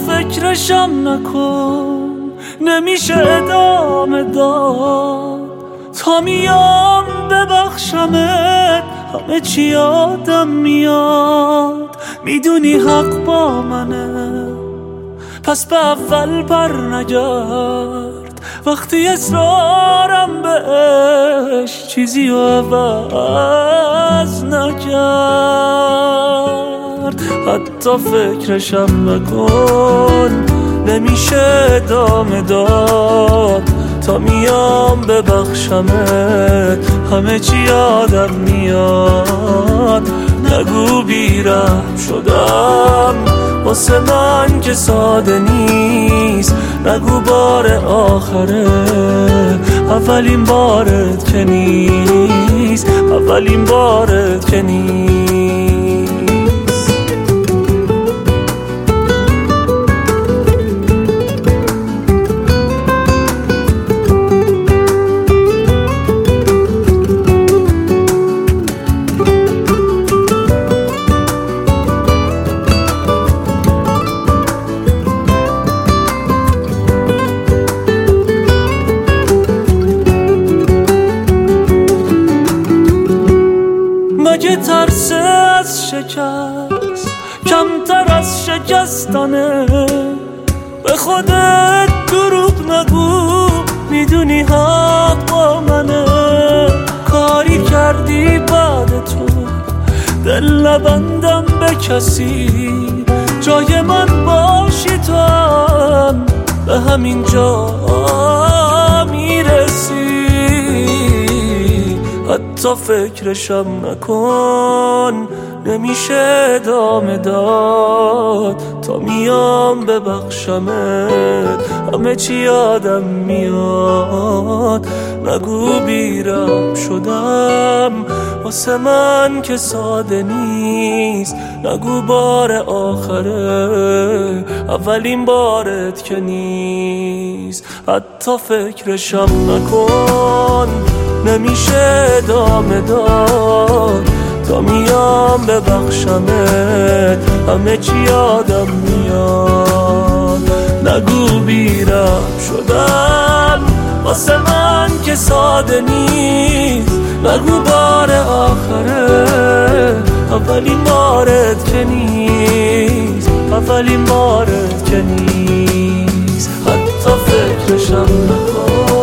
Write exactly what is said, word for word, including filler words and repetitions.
فکرشم نکن، نمیشه ادامه داد تا میام ببخشمت. همه چی یادم میاد، میدونی حق با منه، پس به اول پر نگرد. وقتی اصرارم بهش چیزی رو عوض نکرد. حتی فکرشم نکن، نمیشه ادامه داد تا میام ببخشمت. همه چی یادم میاد، نگو بیرحم شدم واسه من که ساده نیست. نگو بار آخره، اولین بارت که نیست، اولین بارت که نیست. مگه ترس از شکست کمتر از شکستنه؟ به خودت دروغ نگو، میدونی حق با منه. کاری کردی بعد تو دل نبندم به کسی، جای من باشی تو هم به همین جا میرسی. حتی فکرشم نکن، نمیشه ادامه داد تا میام ببخشمت. همه چی یادم میاد، نگو بیرم شدم واسه من که ساده نیست. نگو بار آخره، اولین بارت که نیست. حتی فکرشم نکن، نمیشه ادامه داد تا میام ببخشمت. همه چی یادم میاد، نگو بیرم شدم واسه من که ساده نیست. نگو بار آخره، اولین بارت که نیست، اولین بارت که نیست. حتی فکرشم نکن.